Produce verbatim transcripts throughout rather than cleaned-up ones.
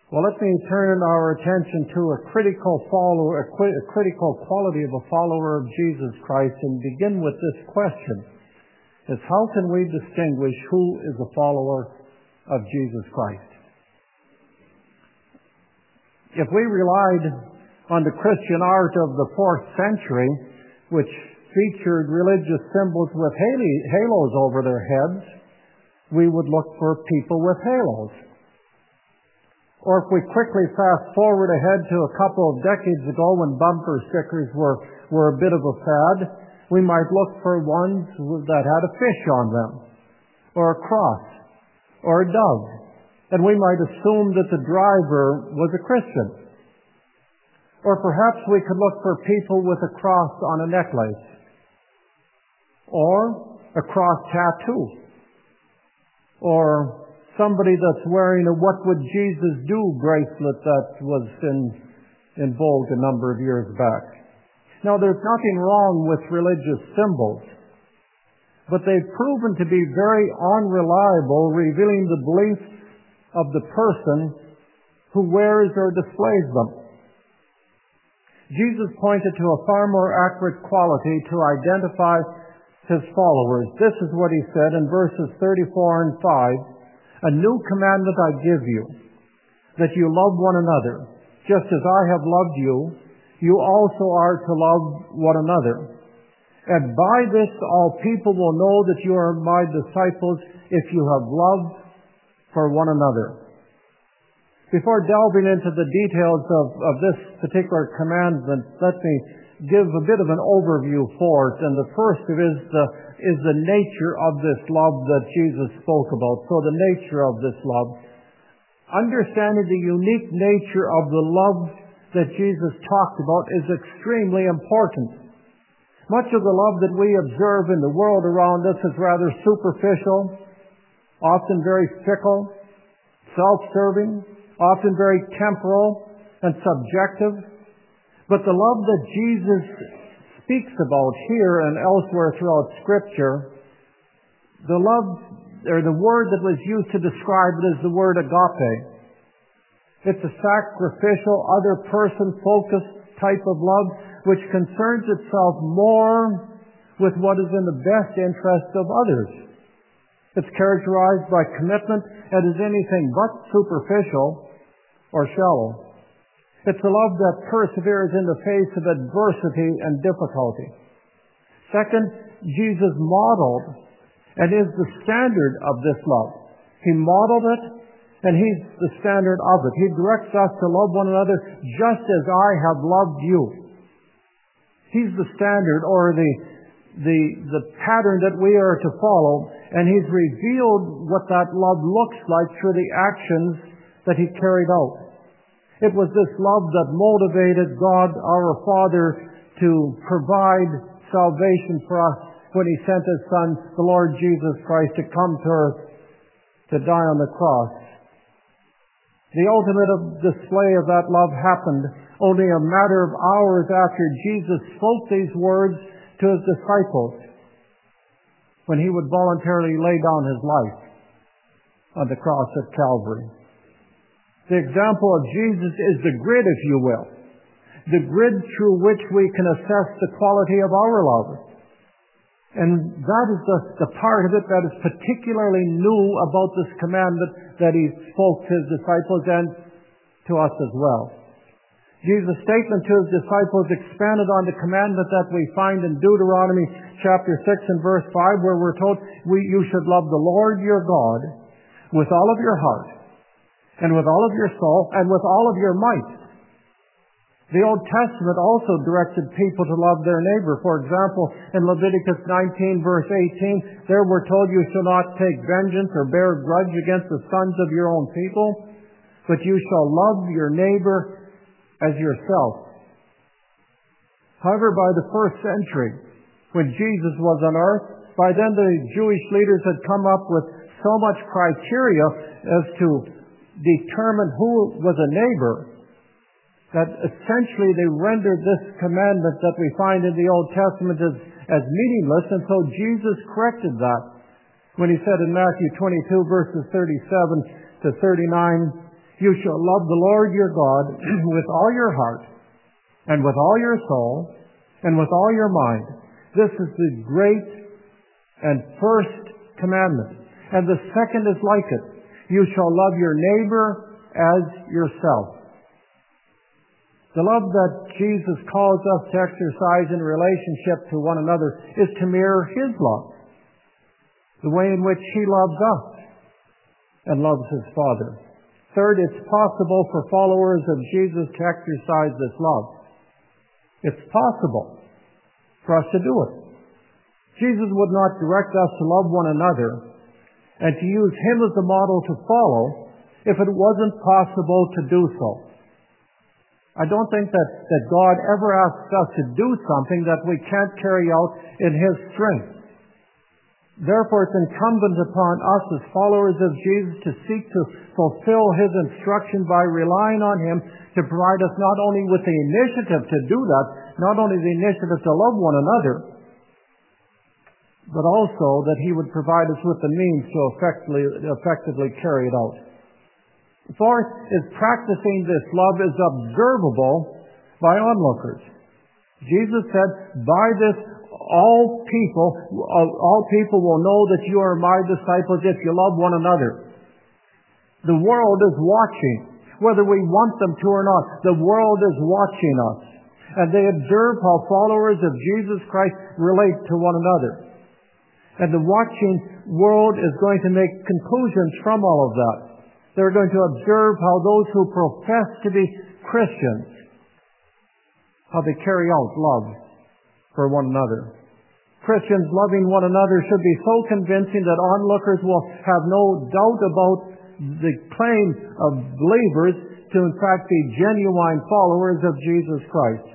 Well, let me turn our attention to a critical follower, a, qu- a critical quality of a follower of Jesus Christ, and begin with this question: is how can we distinguish who is a follower of Jesus Christ? If we relied on the Christian art of the fourth century, which featured religious symbols with halos over their heads, we would look for people with halos. Or if we quickly fast forward ahead to a couple of decades ago when bumper stickers were, were a bit of a fad, we might look for ones that had a fish on them, or a cross, or a dove, and we might assume that the driver was a Christian. Or perhaps we could look for people with a cross on a necklace, or a cross tattoo, or somebody that's wearing a "What Would Jesus Do" bracelet that was in, in vogue a number of years back. Now, there's nothing wrong with religious symbols, but they've proven to be very unreliable, revealing the beliefs of the person who wears or displays them. Jesus pointed to a far more accurate quality to identify his followers. This is what he said in verses thirty-four and five. "A new commandment I give you, that you love one another. Just as I have loved you, you also are to love one another. And by this all people will know that you are my disciples, if you have love for one another." Before delving into the details of, of this particular commandment, let me give a bit of an overview for it. And the first of it is the, is the nature of this love that Jesus spoke about. So the nature of this love. Understanding the unique nature of the love that Jesus talked about is extremely important. Much of the love that we observe in the world around us is rather superficial, often very fickle, self-serving, often very temporal and subjective. But the love that Jesus speaks about here and elsewhere throughout Scripture, the love, or the word that was used to describe it is the word agape. It's a sacrificial, other person-focused type of love which concerns itself more with what is in the best interest of others. It's characterized by commitment and is anything but superficial or shallow. It's a love that perseveres in the face of adversity and difficulty. Second, Jesus modeled and is the standard of this love. He modeled it, and He's the standard of it. He directs us to love one another just as I have loved you. He's the standard, or the, the, the pattern that we are to follow, and He's revealed what that love looks like through the actions that He carried out. It was this love that motivated God, our Father, to provide salvation for us when He sent His Son, the Lord Jesus Christ, to come to earth to die on the cross. The ultimate display of that love happened only a matter of hours after Jesus spoke these words to His disciples, when He would voluntarily lay down His life on the cross at Calvary. The example of Jesus is the grid, if you will, the grid through which we can assess the quality of our love. And that is the, the part of it that is particularly new about this commandment that He spoke to His disciples and to us as well. Jesus' statement to His disciples expanded on the commandment that we find in Deuteronomy chapter six and verse five, where we're told we, you should love the Lord your God with all of your heart, and with all of your soul, and with all of your might. The Old Testament also directed people to love their neighbor. For example, in Leviticus nineteen, verse eighteen, there we're told you shall not take vengeance or bear grudge against the sons of your own people, but you shall love your neighbor as yourself. However, by the first century, when Jesus was on earth, by then the Jewish leaders had come up with so much criteria as to determine who was a neighbor, that essentially they rendered this commandment that we find in the Old Testament as, as meaningless, and so Jesus corrected that when He said in Matthew twenty-two, verses thirty-seven to thirty-nine, You shall love the Lord your God with all your heart, and with all your soul, and with all your mind. This is the great and first commandment. And the second is like it. You shall love your neighbor as yourself. The love that Jesus calls us to exercise in relationship to one another is to mirror His love, the way in which He loves us and loves His Father. Third, it's possible for followers of Jesus to exercise this love. It's possible for us to do it. Jesus would not direct us to love one another and to use Him as the model to follow if it wasn't possible to do so. I don't think that, that God ever asks us to do something that we can't carry out in His strength. Therefore, it's incumbent upon us as followers of Jesus to seek to fulfill His instruction by relying on Him to provide us not only with the initiative to do that, not only the initiative to love one another, but also that He would provide us with the means to effectively, effectively carry it out. Fourth is practicing this love is observable by onlookers. Jesus said, by this all people, all people will know that you are my disciples if you love one another. The world is watching, whether we want them to or not. The world is watching us. And they observe how followers of Jesus Christ relate to one another. And the watching world is going to make conclusions from all of that. They're going to observe how those who profess to be Christians, how they carry out love for one another. Christians loving one another should be so convincing that onlookers will have no doubt about the claim of believers to in fact be genuine followers of Jesus Christ.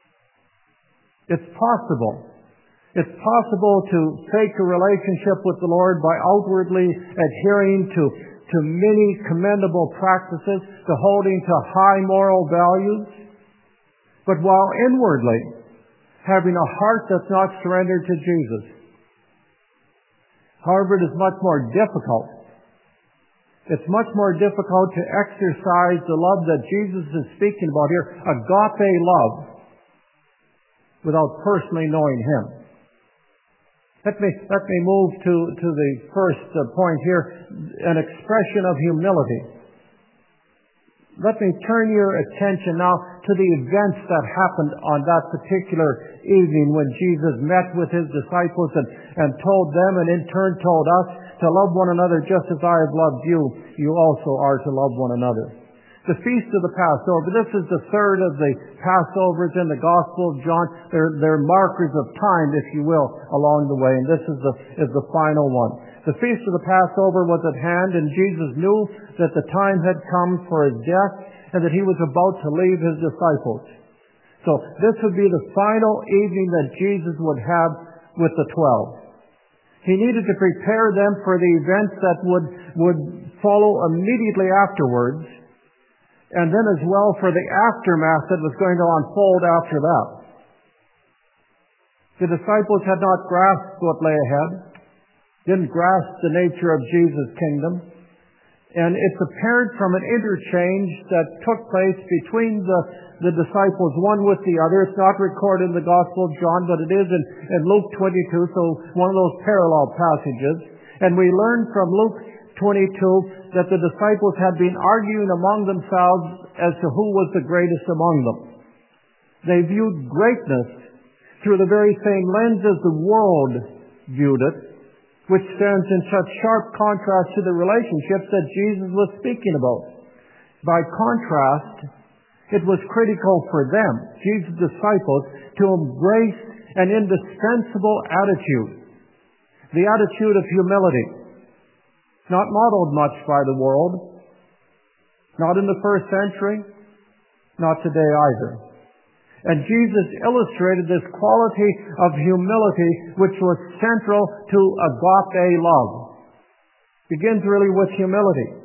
It's possible. It's possible to fake a relationship with the Lord by outwardly adhering to, to many commendable practices, to holding to high moral values, but while inwardly having a heart that's not surrendered to Jesus. However, it is much more difficult. It's much more difficult to exercise the love that Jesus is speaking about here, agape love, without personally knowing Him. Let me, let me move to, to the first uh, point here, an expression of humility. Let me turn your attention now to the events that happened on that particular evening when Jesus met with His disciples and, and told them, and in turn told us, to love one another just as I have loved you, you also are to love one another. The Feast of the Passover, this is the third of the Passovers in the Gospel of John. They're, they're markers of time, if you will, along the way, and this is the, is the final one. The Feast of the Passover was at hand, and Jesus knew that the time had come for His death and that He was about to leave His disciples. So this would be the final evening that Jesus would have with the twelve. He needed to prepare them for the events that would, would follow immediately afterwards, and then as well for the aftermath that was going to unfold after that. The disciples had not grasped what lay ahead, didn't grasp the nature of Jesus' kingdom, and it's apparent from an interchange that took place between the, the disciples, one with the other. It's not recorded in the Gospel of John, but it is in, in Luke twenty-two, so one of those parallel passages. And we learn from Luke twenty-two that the disciples had been arguing among themselves as to who was the greatest among them. They viewed greatness through the very same lens as the world viewed it, which stands in such sharp contrast to the relationships that Jesus was speaking about. By contrast, it was critical for them, Jesus' disciples, to embrace an indispensable attitude, the attitude of humility. Not modeled much by the world, not in the first century, not today either. And Jesus illustrated this quality of humility which was central to agape love. Begins really with humility.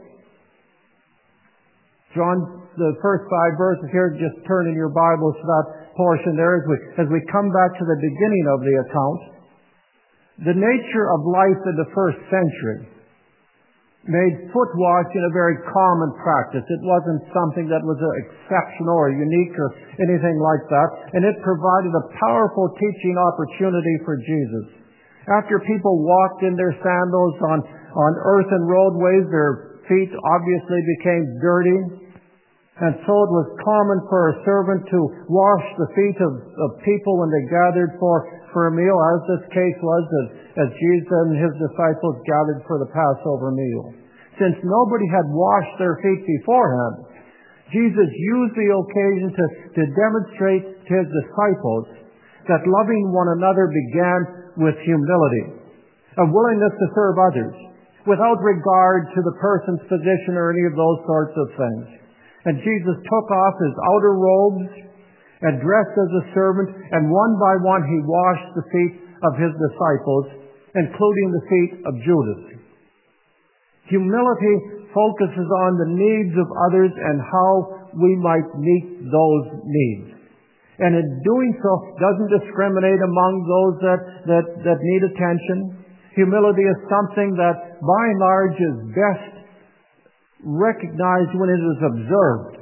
John, the first five verses here, just turn in your Bibles to that portion there as we, as we come back to the beginning of the account. The nature of life in the first century made foot washing a very common practice. It wasn't something that was exceptional or unique or anything like that. And it provided a powerful teaching opportunity for Jesus. After people walked in their sandals on, on earthen roadways, their feet obviously became dirty. And so it was common for a servant to wash the feet of, of people when they gathered for, for a meal, as this case was as, as Jesus and his disciples gathered for the Passover meal. Since nobody had washed their feet beforehand, Jesus used the occasion to, to demonstrate to his disciples that loving one another began with humility, a willingness to serve others, without regard to the person's position or any of those sorts of things. And Jesus took off his outer robes and dressed as a servant, and one by one he washed the feet of his disciples, including the feet of Judas. Humility focuses on the needs of others and how we might meet those needs. And in doing so, doesn't discriminate among those that, that, that need attention. Humility is something that, by and large, is best recognized when it is observed.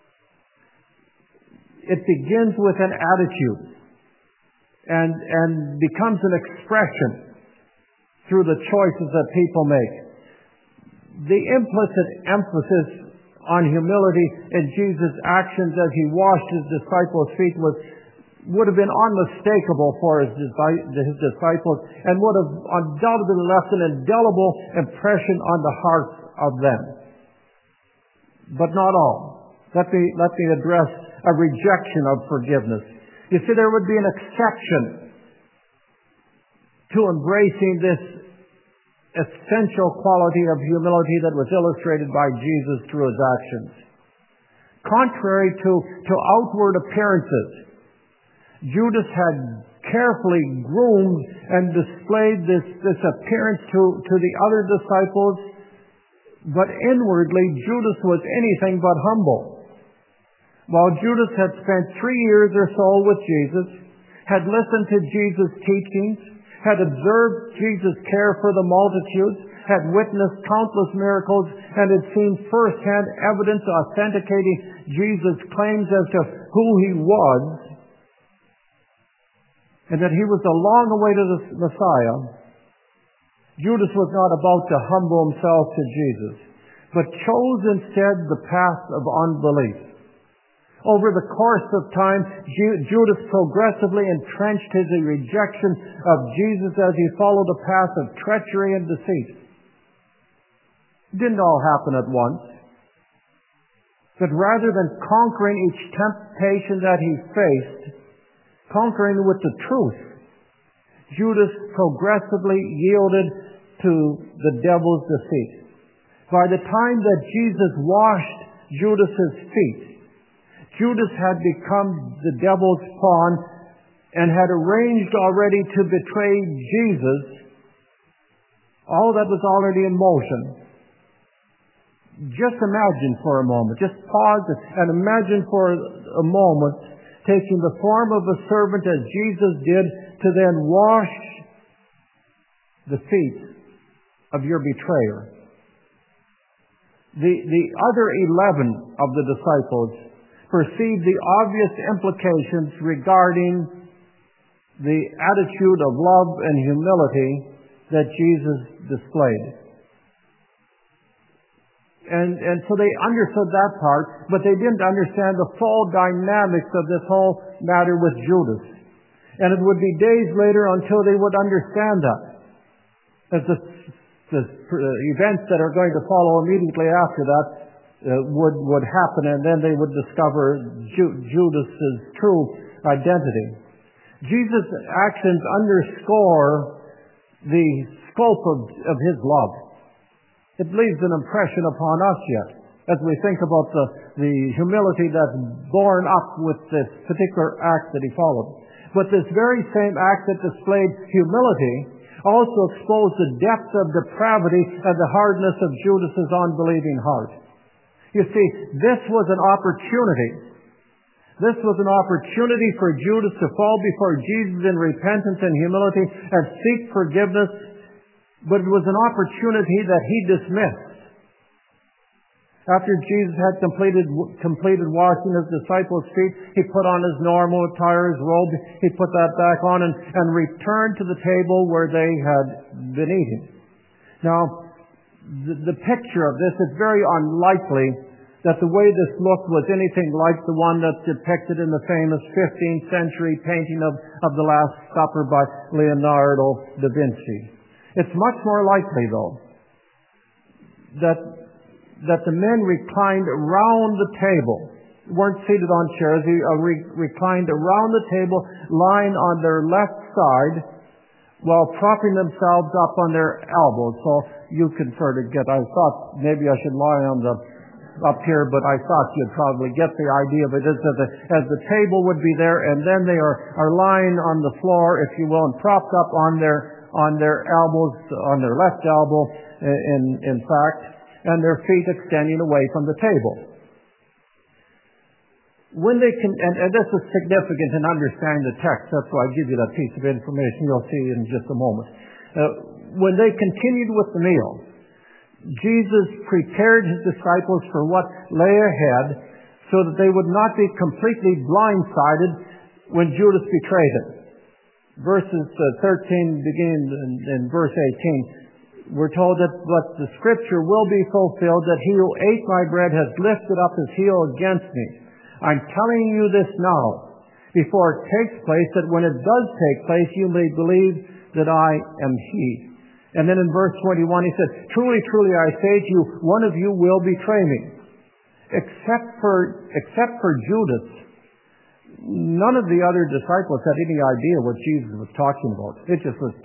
It begins with an attitude and, and becomes an expression through the choices that people make. The implicit emphasis on humility in Jesus' actions as he washed his disciples' feet was, would have been unmistakable for his, his disciples and would have undoubtedly left an indelible impression on the hearts of them. But not all. Let me, let me address a rejection of forgiveness. You see, there would be an exception to embracing this essential quality of humility that was illustrated by Jesus through his actions. Contrary to, to outward appearances, Judas had carefully groomed and displayed this, this appearance to, to the other disciples, but inwardly Judas was anything but humble. While Judas had spent three years or so with Jesus, had listened to Jesus' teachings, had observed Jesus' care for the multitudes, had witnessed countless miracles, and had seen firsthand evidence authenticating Jesus' claims as to who he was, and that he was the long-awaited Messiah, Judas was not about to humble himself to Jesus, but chose instead the path of unbelief. Over the course of time, Judas progressively entrenched his rejection of Jesus as he followed a path of treachery and deceit. It didn't all happen at once. But rather than conquering each temptation that he faced, conquering with the truth, Judas progressively yielded to the devil's deceit. By the time that Jesus washed Judas's feet, Judas had become the devil's pawn and had arranged already to betray Jesus. All that was already in motion. Just imagine for a moment, just pause and imagine for a moment taking the form of a servant as Jesus did to then wash the feet of your betrayer. The, the other eleven of the disciples perceived the obvious implications regarding the attitude of love and humility that Jesus displayed. And, and so they understood that part, but they didn't understand the full dynamics of this whole matter with Judas. And it would be days later until they would understand that. As the, the events that are going to follow immediately after that Uh, would would happen, and then they would discover Ju- Judas's true identity. Jesus' actions underscore the scope of, of his love. It leaves an impression upon us yet, as we think about the, the humility that's borne up with this particular act that he followed. But this very same act that displayed humility also exposed the depth of depravity and the hardness of Judas's unbelieving heart. You see, this was an opportunity. This was an opportunity for Judas to fall before Jesus in repentance and humility and seek forgiveness, but it was an opportunity that he dismissed. After Jesus had completed completed washing his disciples' feet, he put on his normal attire, his robe, he put that back on and, and returned to the table where they had been eating. Now, the, the picture of this is very unlikely that the way this looked was anything like the one that's depicted in the famous fifteenth century painting of, of the Last Supper by Leonardo da Vinci. It's much more likely, though, that that the men reclined around the table, weren't seated on chairs, they uh, re- reclined around the table, lying on their left side, while propping themselves up on their elbows. So you can sort of get, I thought maybe I should lie on the, up here, but I thought you'd probably get the idea of it, is that the, as the table would be there, and then they are, are lying on the floor, if you will, and propped up on their, on their elbows, on their left elbow, in, in fact, and their feet extending away from the table. When they can, and, and this is significant in understanding the text, that's why I give you that piece of information you'll see in just a moment. Uh, when they continued with the meal, Jesus prepared his disciples for what lay ahead so that they would not be completely blindsided when Judas betrayed him. Verses uh, thirteen beginning in, in verse eighteen. We're told that but the scripture will be fulfilled, that he who ate my bread has lifted up his heel against me. I'm telling you this now, before it takes place, that when it does take place, you may believe that I am he. And then in verse twenty-one, he said, truly, truly, I say to you, one of you will betray me. Except for, except for Judas, none of the other disciples had any idea what Jesus was talking about. It just was...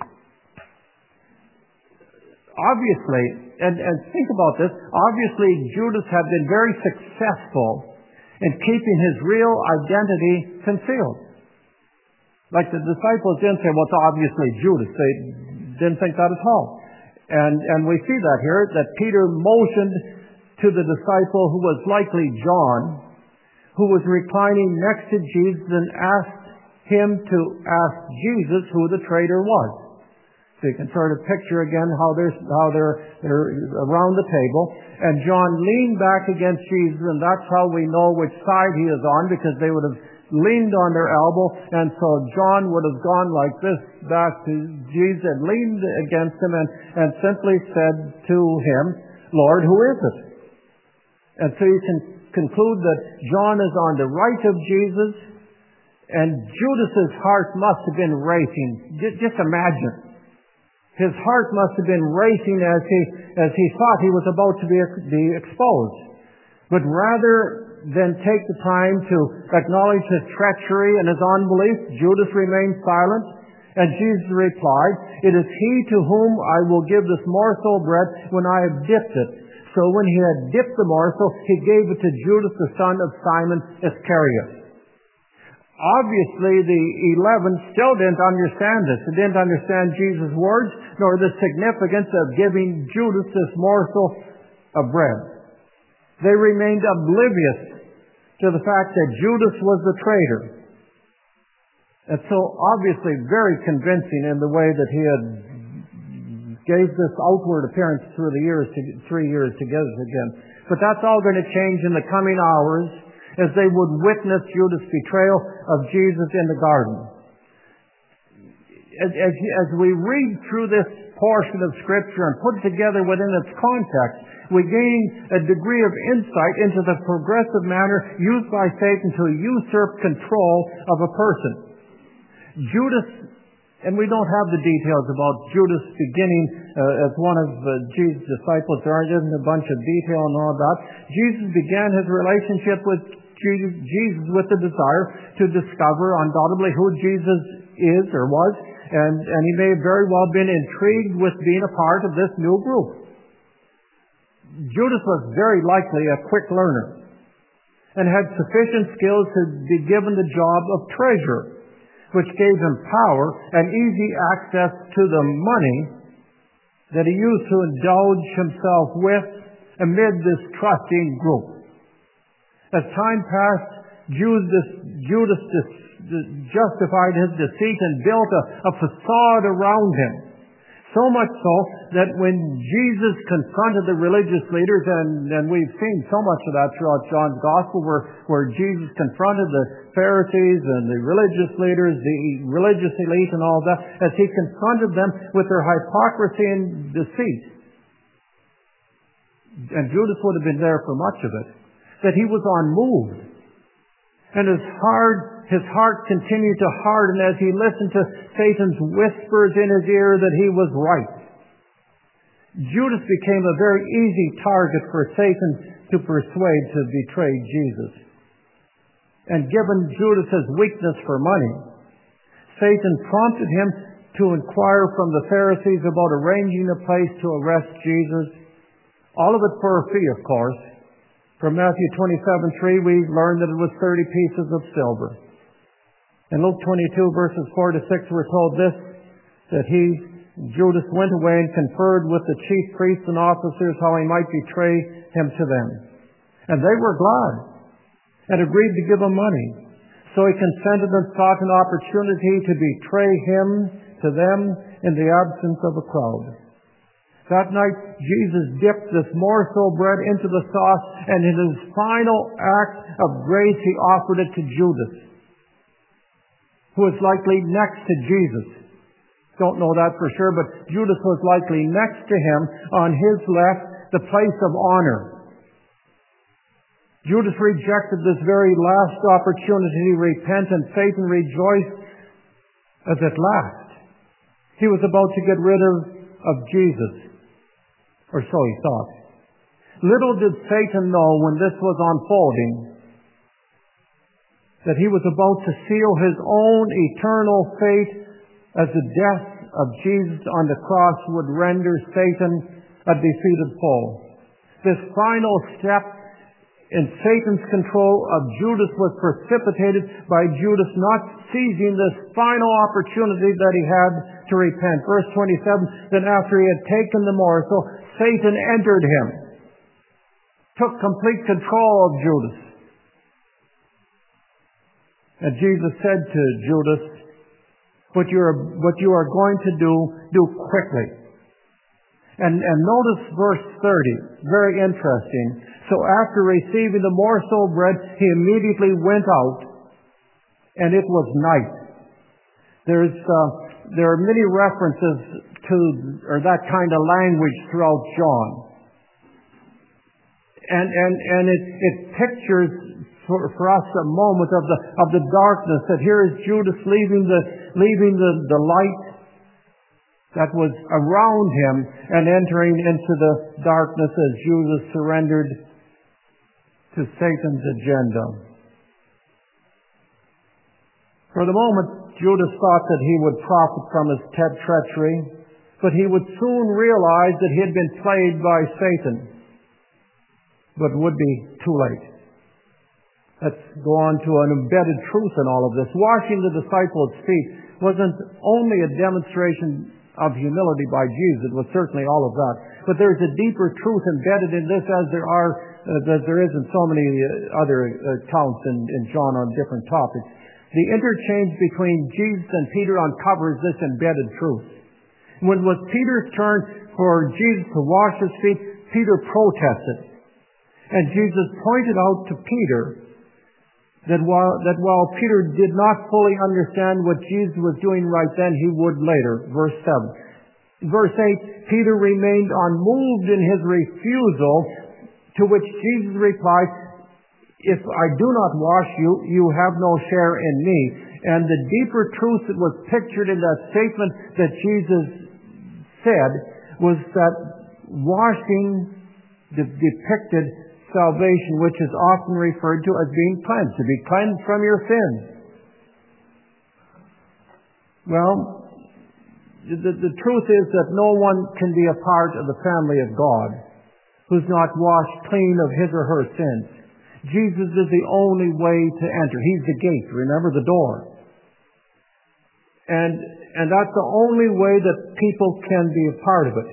Obviously, and, and think about this, obviously Judas had been very successful in keeping his real identity concealed. Like the disciples didn't say, well, it's obviously Judas. They didn't think that at all. And, and we see that here, that Peter motioned to the disciple who was likely John, who was reclining next to Jesus, and asked him to ask Jesus who the traitor was. So you can sort of picture again how they're, how they're, they're around the table. And John leaned back against Jesus, and that's how we know which side he is on, because they would have leaned on their elbow, and so John would have gone like this back to Jesus and leaned against him and, and simply said to him, Lord, who is it? And so you can conclude that John is on the right of Jesus, and Judas's heart must have been racing. Just imagine. His heart must have been racing as he, as he thought he was about to be, be exposed. But rather than take the time to acknowledge his treachery and his unbelief, Judas remained silent, and Jesus replied, it is he to whom I will give this morsel of bread when I have dipped it. So when he had dipped the morsel, he gave it to Judas, the son of Simon Iscariot. Obviously, the eleven still didn't understand this. They didn't understand Jesus' words, nor the significance of giving Judas this morsel of bread. They remained oblivious to the fact that Judas was the traitor. And so, obviously, very convincing in the way that he had gave this outward appearance through the years, to, three years together again. But that's all going to change in the coming hours, as they would witness Judas' betrayal of Jesus in the garden. As, as, as we read through this portion of Scripture and put it together within its context, we gain a degree of insight into the progressive manner used by Satan to usurp control of a person. Judas, and we don't have the details about Judas beginning uh, as one of uh, Jesus' disciples. There isn't a bunch of detail and all that. Jesus began his relationship with Jesus, Jesus with the desire to discover undoubtedly who Jesus is or was, and, and he may have very well been intrigued with being a part of this new group. Judas was very likely a quick learner and had sufficient skills to be given the job of treasurer, which gave him power and easy access to the money that he used to indulge himself with amid this trusting group. As time passed, Judas, Judas justified his deceit and built a, a facade around him, So much so that when Jesus confronted the religious leaders, and, and we've seen so much of that throughout John's Gospel, where, where Jesus confronted the Pharisees and the religious leaders, the religious elite and all that, as he confronted them with their hypocrisy and deceit. And Judas would have been there for much of it. That he was unmoved. And his heart, his heart continued to harden as he listened to Satan's whispers in his ear that he was right. Judas became a very easy target for Satan to persuade to betray Jesus. And given Judas's weakness for money, Satan prompted him to inquire from the Pharisees about arranging a place to arrest Jesus. All of it for a fee, of course. From Matthew twenty-seven three, we learn that it was thirty pieces of silver. In Luke twenty-two, verses four to six, we're told this, that he, Judas, went away and conferred with the chief priests and officers how he might betray him to them. And they were glad and agreed to give him money. So he consented and sought an opportunity to betray him to them in the absence of a crowd. That night, Jesus dipped this morsel of bread into the sauce, and in his final act of grace, he offered it to Judas, who was likely next to Jesus. Don't know that for sure, but Judas was likely next to him, on his left, the place of honor. Judas rejected this very last opportunity to repent, and Satan rejoiced as at last he was about to get rid of, of Jesus. Or so he thought. Little did Satan know when this was unfolding that he was about to seal his own eternal fate, as the death of Jesus on the cross would render Satan a defeated foe. This final step in Satan's control of Judas was precipitated by Judas not seizing this final opportunity that he had to repent. Verse twenty-seven, then after he had taken the morsel, Satan entered him, took complete control of Judas. And Jesus said to Judas, what you are, what you are going to do, do quickly. And, and notice verse thirty, very interesting. So after receiving the morsel of bread, he immediately went out, and it was night. There's, uh, there are many references to or that kind of language throughout John. And, and, and it, it pictures for, for us a moment of the, of the darkness, that here is Judas leaving the, leaving the, the light that was around him and entering into the darkness as Judas surrendered to Satan's agenda. For the moment, Judas thought that he would profit from his treachery, but he would soon realize that he had been played by Satan, but would be too late. Let's go on to an embedded truth in all of this. Washing the disciples' feet wasn't only a demonstration of humility by Jesus. It was certainly all of that. But there's a deeper truth embedded in this, as there are, uh, as there is in so many uh, other accounts in, in John on different topics. The interchange between Jesus and Peter uncovers this embedded truth. When it was Peter's turn for Jesus to wash his feet, Peter protested. And Jesus pointed out to Peter that while, that while Peter did not fully understand what Jesus was doing right then, he would later. Verse seven. Verse eight, Peter remained unmoved in his refusal, to which Jesus replied, if I do not wash you, you have no share in me. And the deeper truth that was pictured in that statement that Jesus said was that washing de- depicted salvation, which is often referred to as being cleansed, to be cleansed from your sins. Well, the, the truth is that no one can be a part of the family of God who's not washed clean of his or her sins. Jesus is the only way to enter. He's the gate. Remember, the door. And, and that's the only way that people can be a part of it.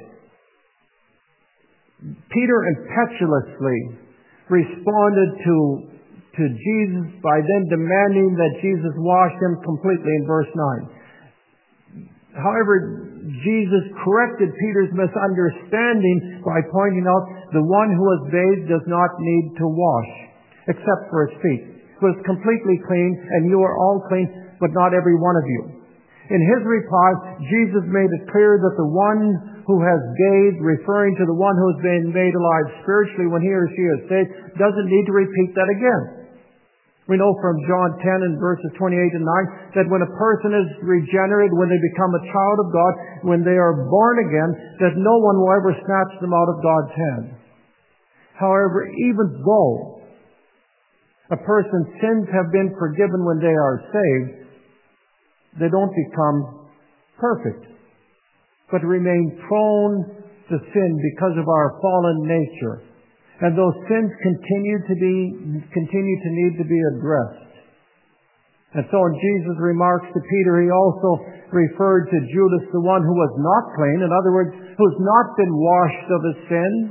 Peter impetuously responded to, to Jesus by then demanding that Jesus wash him completely in verse nine. However, Jesus corrected Peter's misunderstanding by pointing out the one who was bathed does not need to wash, except for his feet. He was completely clean, and you are all clean, but not every one of you. In his reply, Jesus made it clear that the one who has bathed, referring to the one who has been made alive spiritually when he or she is saved, doesn't need to repeat that again. We know from John ten and verses twenty-eight and nine that when a person is regenerated, when they become a child of God, when they are born again, that no one will ever snatch them out of God's hand. However, even though a person's sins have been forgiven when they are saved, they don't become perfect, but remain prone to sin because of our fallen nature. And those sins continue to be, continue to need to be addressed. And so in Jesus' remarks to Peter, he also referred to Judas, the one who was not clean. In other words, who has not been washed of his sins.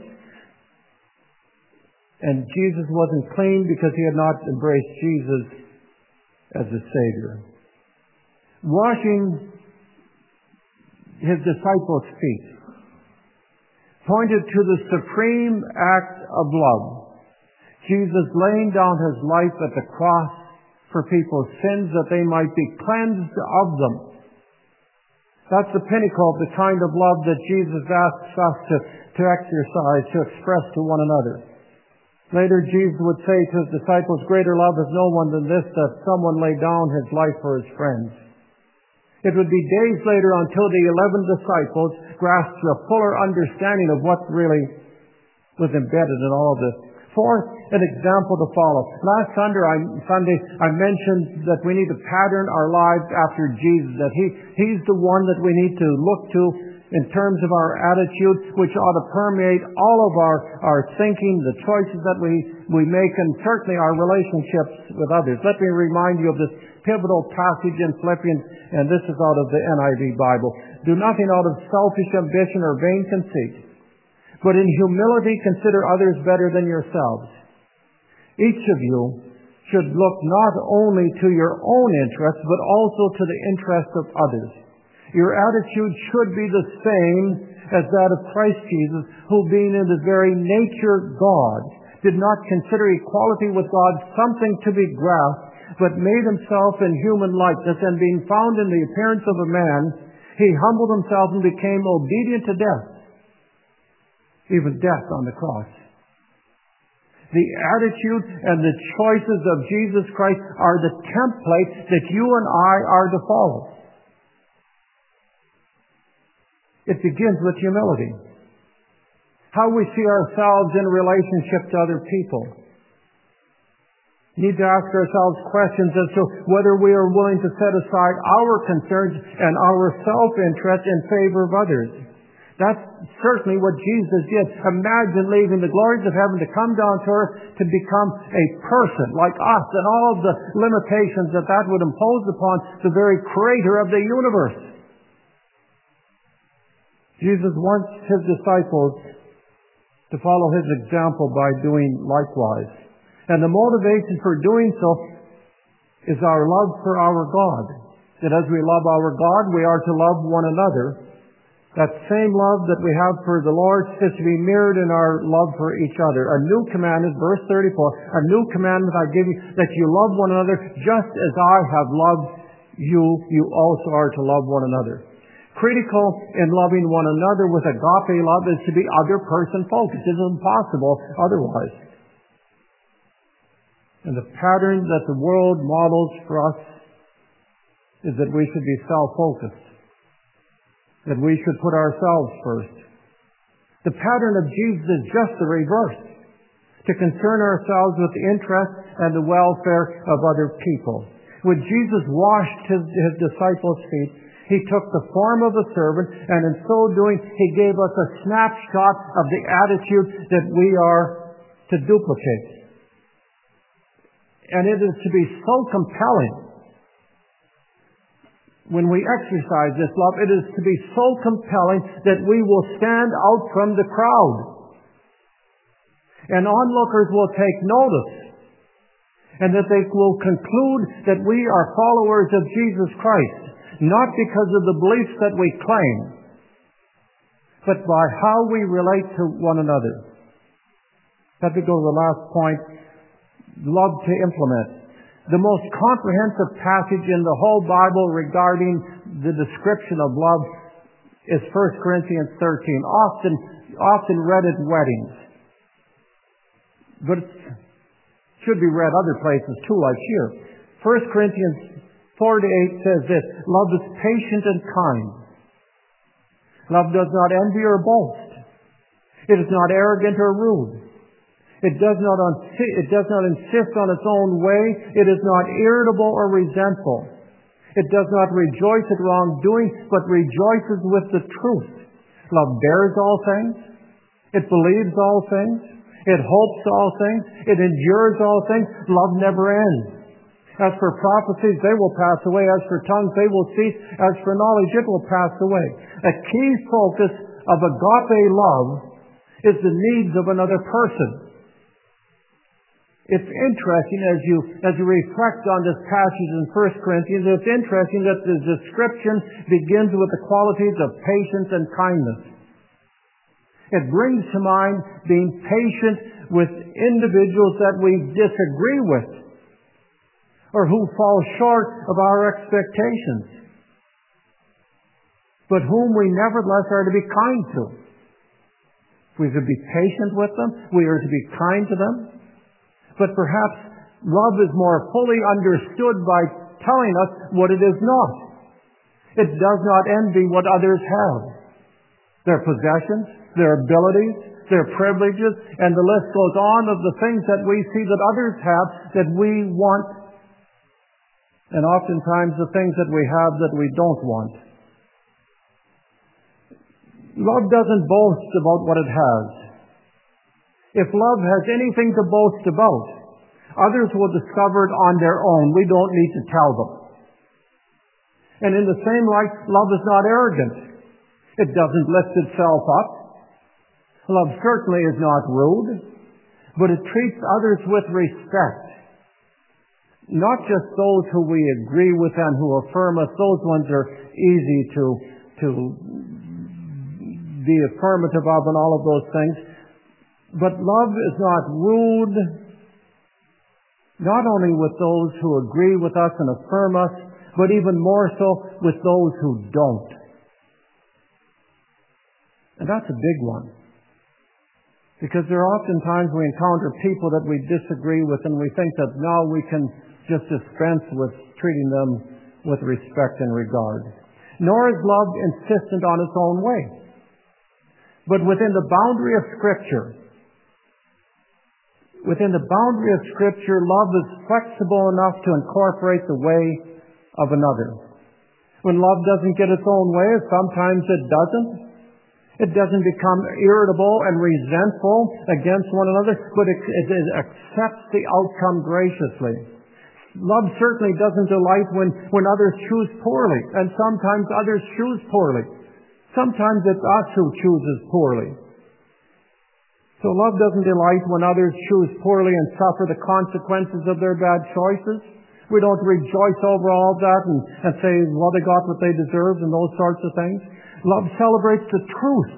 And Jesus wasn't clean because he had not embraced Jesus as a Savior. Washing his disciples' feet pointed to the supreme act of love. Jesus laying down his life at the cross for people's sins that they might be cleansed of them. That's the pinnacle of the kind of love that Jesus asks us to, to exercise, to express to one another. Later, Jesus would say to his disciples, "Greater love has no one than this, that someone lay down his life for his friends." It would be days later until the eleven disciples grasped a fuller understanding of what really was embedded in all of this. Fourth, an example to follow. Last Sunday I, Sunday, I mentioned that we need to pattern our lives after Jesus, that he, He's the one that we need to look to in terms of our attitude, which ought to permeate all of our, our thinking, the choices that we, we make, and certainly our relationships with others. Let me remind you of this pivotal passage in Philippians, and this is out of the N I V Bible. "Do nothing out of selfish ambition or vain conceit, but in humility consider others better than yourselves. Each of you should look not only to your own interests, but also to the interests of others. Your attitude should be the same as that of Christ Jesus, who being in the very nature God, did not consider equality with God something to be grasped, but made himself in human likeness, and being found in the appearance of a man, he humbled himself and became obedient to death, even death on the cross." The attitude and the choices of Jesus Christ are the template that you and I are to follow. It begins with humility. How we see ourselves in relationship to other people. We need to ask ourselves questions as to whether we are willing to set aside our concerns and our self-interest in favor of others. That's certainly what Jesus did. Imagine leaving the glories of heaven to come down to earth to become a person like us, and all of the limitations that that would impose upon the very creator of the universe. Jesus wants his disciples to follow his example by doing likewise. And the motivation for doing so is our love for our God. That as we love our God, we are to love one another. That same love that we have for the Lord is to be mirrored in our love for each other. A new commandment, verse thirty-four, a new commandment I give you, that you love one another just as I have loved you, you also are to love one another. Critical in loving one another with agape love is to be other person focused. It is impossible otherwise. And the pattern that the world models for us is that we should be self-focused, that we should put ourselves first. The pattern of Jesus is just the reverse, to concern ourselves with the interests and the welfare of other people. When Jesus washed his, his disciples' feet, he took the form of a servant, and in so doing, he gave us a snapshot of the attitude that we are to duplicate. And it is to be so compelling when we exercise this love, it is to be so compelling that we will stand out from the crowd. And onlookers will take notice, and that they will conclude that we are followers of Jesus Christ, not because of the beliefs that we claim, but by how we relate to one another. Let me go to the last point, love to implement. The most comprehensive passage in the whole Bible regarding the description of love is First Corinthians thirteen, often, often read at weddings. But it should be read other places too, like here. First Corinthians four to eight says this, love is patient and kind. Love does not envy or boast. It is not arrogant or rude. It does not, it does not insist on its own way. It is not irritable or resentful. It does not rejoice at wrongdoing, but rejoices with the truth. Love bears all things. It believes all things. It hopes all things. It endures all things. Love never ends. As for prophecies, they will pass away. As for tongues, they will cease. As for knowledge, it will pass away. A key focus of agape love is the needs of another person. It's interesting as you as you reflect on this passage in First Corinthians, it's interesting that the description begins with the qualities of patience and kindness. It brings to mind being patient with individuals that we disagree with or who fall short of our expectations, but whom we nevertheless are to be kind to. We are to be patient with them. We are to be kind to them. But perhaps love is more fully understood by telling us what it is not. It does not envy what others have. Their possessions, their abilities, their privileges, and the list goes on of the things that we see that others have that we want, and oftentimes the things that we have that we don't want. Love doesn't boast about what it has. If love has anything to boast about, others will discover it on their own. We don't need to tell them. And in the same light, love is not arrogant. It doesn't lift itself up. Love certainly is not rude, but it treats others with respect. Not just those who we agree with and who affirm us. Those ones are easy to, to be affirmative of and all of those things. But love is not rude, not only with those who agree with us and affirm us, but even more so with those who don't. And that's a big one. Because there are often times we encounter people that we disagree with and we think that now we can just dispense with treating them with respect and regard. Nor is love insistent on its own way. But within the boundary of Scripture, Within the boundary of Scripture, love is flexible enough to incorporate the way of another. When love doesn't get its own way, sometimes it doesn't. It doesn't become irritable and resentful against one another, but it, it, it accepts the outcome graciously. Love certainly doesn't delight when, when others choose poorly, and sometimes others choose poorly. Sometimes it's us who chooses poorly. So love doesn't delight when others choose poorly and suffer the consequences of their bad choices. We don't rejoice over all that and, and say, well, they got what they deserved and those sorts of things. Love celebrates the truth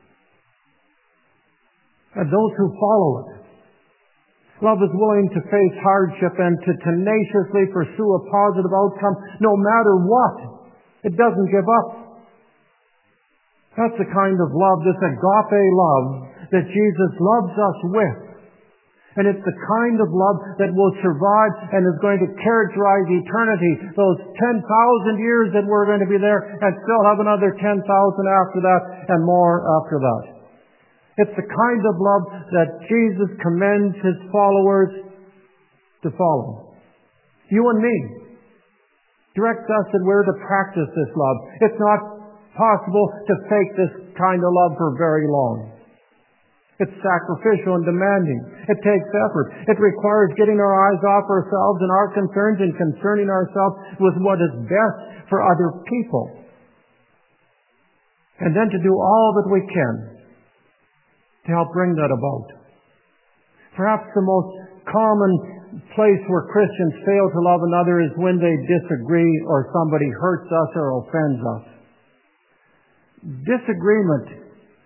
and those who follow it. Love is willing to face hardship and to tenaciously pursue a positive outcome no matter what. It doesn't give up. That's the kind of love, this agape love, that Jesus loves us with. And it's the kind of love that will survive and is going to characterize eternity, those ten thousand years that we're going to be there, and still have another ten thousand after that and more after that. It's the kind of love that Jesus commends His followers to follow. You and me. Directs us that we're to practice this love. It's not possible to fake this kind of love for very long. It's sacrificial and demanding. It takes effort. It requires getting our eyes off ourselves and our concerns and concerning ourselves with what is best for other people. And then to do all that we can to help bring that about. Perhaps the most common place where Christians fail to love another is when they disagree or somebody hurts us or offends us. Disagreement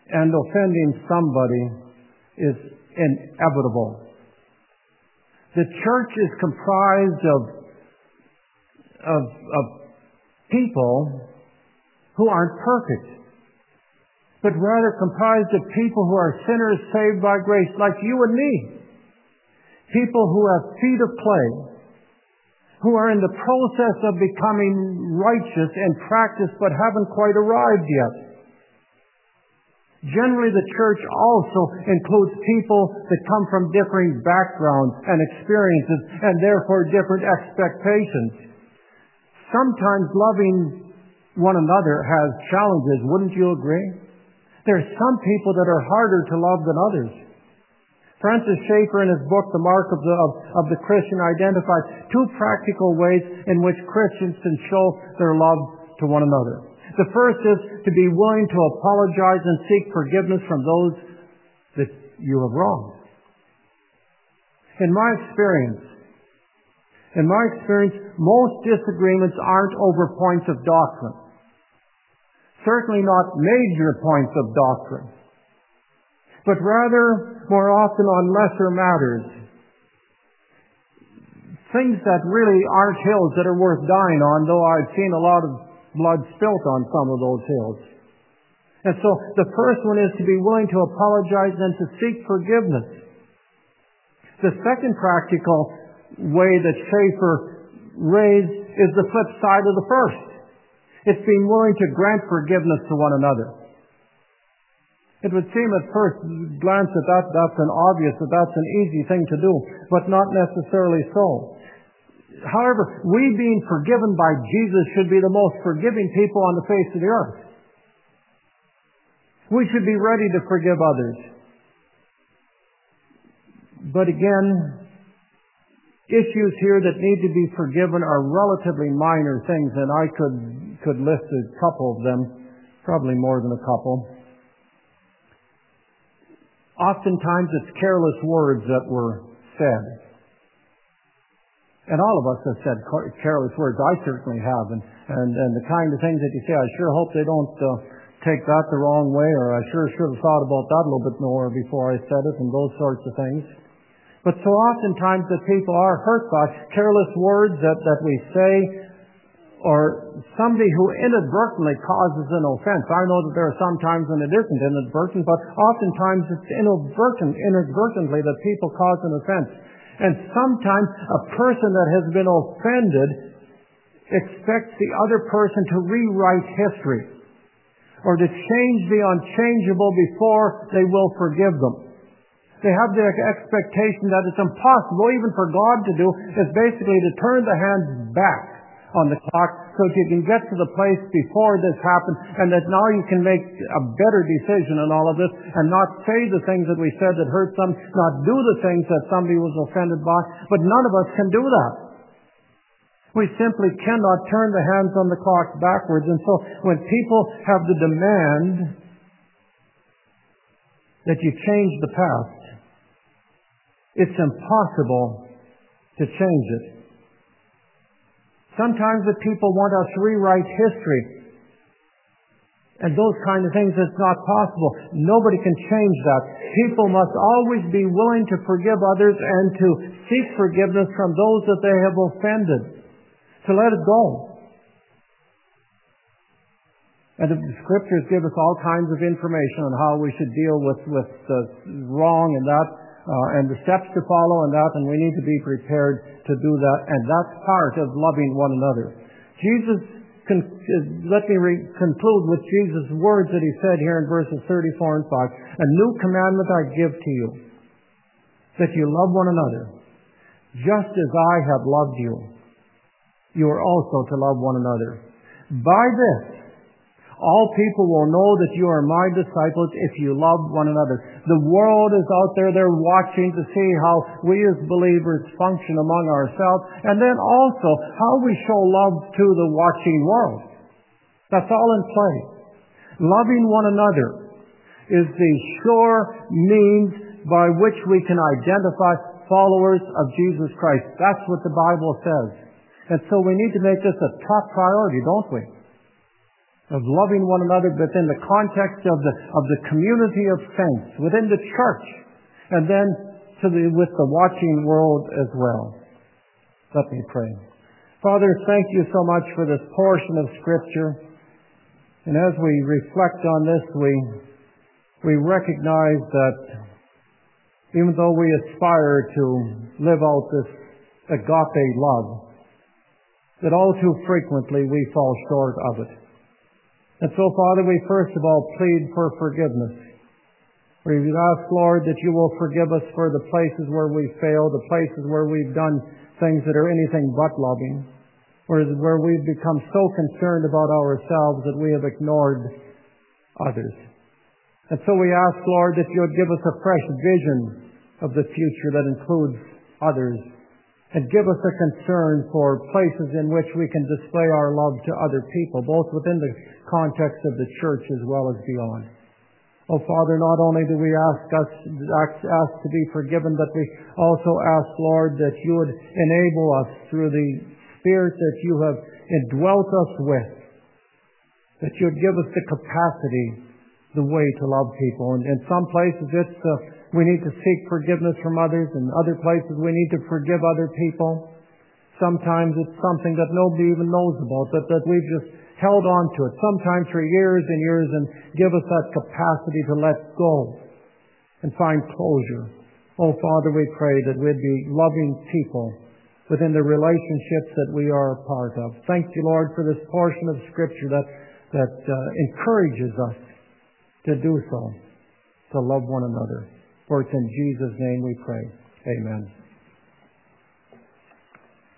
and offending somebody is inevitable. The church is comprised of, of, of people who aren't perfect, but rather comprised of people who are sinners saved by grace, like you and me. People who have feet of clay, who are in the process of becoming righteous in practice but haven't quite arrived yet. Generally, the church also includes people that come from differing backgrounds and experiences and therefore different expectations. Sometimes loving one another has challenges, wouldn't you agree? There are some people that are harder to love than others. Francis Schaeffer, in his book, The Mark of the, of, of the Christian, identifies two practical ways in which Christians can show their love to one another. The first is to be willing to apologize and seek forgiveness from those that you have wronged. In my experience, in my experience, most disagreements aren't over points of doctrine. Certainly not major points of doctrine, but rather more often on lesser matters. Things that really aren't hills that are worth dying on, though I've seen a lot of blood spilt on some of those hills. And so the first one is to be willing to apologize and to seek forgiveness. The second practical way that Schaeffer raised is the flip side of the first. It's being willing to grant forgiveness to one another. It would seem at first glance that, that that's an obvious, that that's an easy thing to do, but not necessarily so. However, we being forgiven by Jesus should be the most forgiving people on the face of the earth. We should be ready to forgive others. But again, issues here that need to be forgiven are relatively minor things, and I could, could list a couple of them, probably more than a couple. Oftentimes it's careless words that were said. And all of us have said careless words. I certainly have. And, and, and the kind of things that you say, I sure hope they don't uh, take that the wrong way, or I sure should have thought about that a little bit more before I said it, and those sorts of things. But so oftentimes that people are hurt by careless words that, that we say, or somebody who inadvertently causes an offense. I know that there are some times when it isn't inadvertent, but oftentimes it's inadvertent, inadvertently that people cause an offense. And sometimes a person that has been offended expects the other person to rewrite history or to change the unchangeable before they will forgive them. They have the expectation that it's impossible even for God to do, is basically to turn the hands back on the clock so that you can get to the place before this happened, and that now you can make a better decision in all of this and not say the things that we said that hurt them, not do the things that somebody was offended by. But none of us can do that. We simply cannot turn the hands on the clock backwards. And so when people have the demand that you change the past, it's impossible to change it. Sometimes the people want us to rewrite history. And those kind of things, it's not possible. Nobody can change that. People must always be willing to forgive others and to seek forgiveness from those that they have offended. To let it go. And the Scriptures give us all kinds of information on how we should deal with, with the wrong and that, Uh, and the steps to follow and that, and we need to be prepared to do that, and that's part of loving one another. Jesus, con- let me re- conclude with Jesus' words that he said here in verses thirty-four and five. A new commandment I give to you, that you love one another. Just as I have loved you, you are also to love one another. By this, all people will know that you are my disciples if you love one another. The world is out there, they're watching to see how we as believers function among ourselves, and then also how we show love to the watching world. That's all in play. Loving one another is the sure means by which we can identify followers of Jesus Christ. That's what the Bible says. And so we need to make this a top priority, don't we? of loving one another within the context of the, of the community of saints, within the church, and then to the, with the watching world as well. Let me pray. Father, thank you so much for this portion of Scripture. And as we reflect on this, we, we recognize that even though we aspire to live out this agape love, that all too frequently we fall short of it. And so, Father, we first of all plead for forgiveness. We ask, Lord, that you will forgive us for the places where we failed, the places where we've done things that are anything but loving, or where we've become so concerned about ourselves that we have ignored others. And so we ask, Lord, that you would give us a fresh vision of the future that includes others, and give us a concern for places in which we can display our love to other people, both within the context of the church as well as beyond. Oh, Father, not only do we ask us ask, ask to be forgiven, but we also ask, Lord, that you would enable us through the Spirit that you have indwelt us with, that you would give us the capacity, the way to love people. And in some places it's uh, we need to seek forgiveness from others, and other places we need to forgive other people. Sometimes it's something that nobody even knows about, but that we've just held on to it, sometimes for years and years, and give us that capacity to let go and find closure. Oh, Father, we pray that we'd be loving people within the relationships that we are a part of. Thank you, Lord, for this portion of Scripture that, that uh, encourages us to do so, to love one another. For it's in Jesus' name we pray. Amen.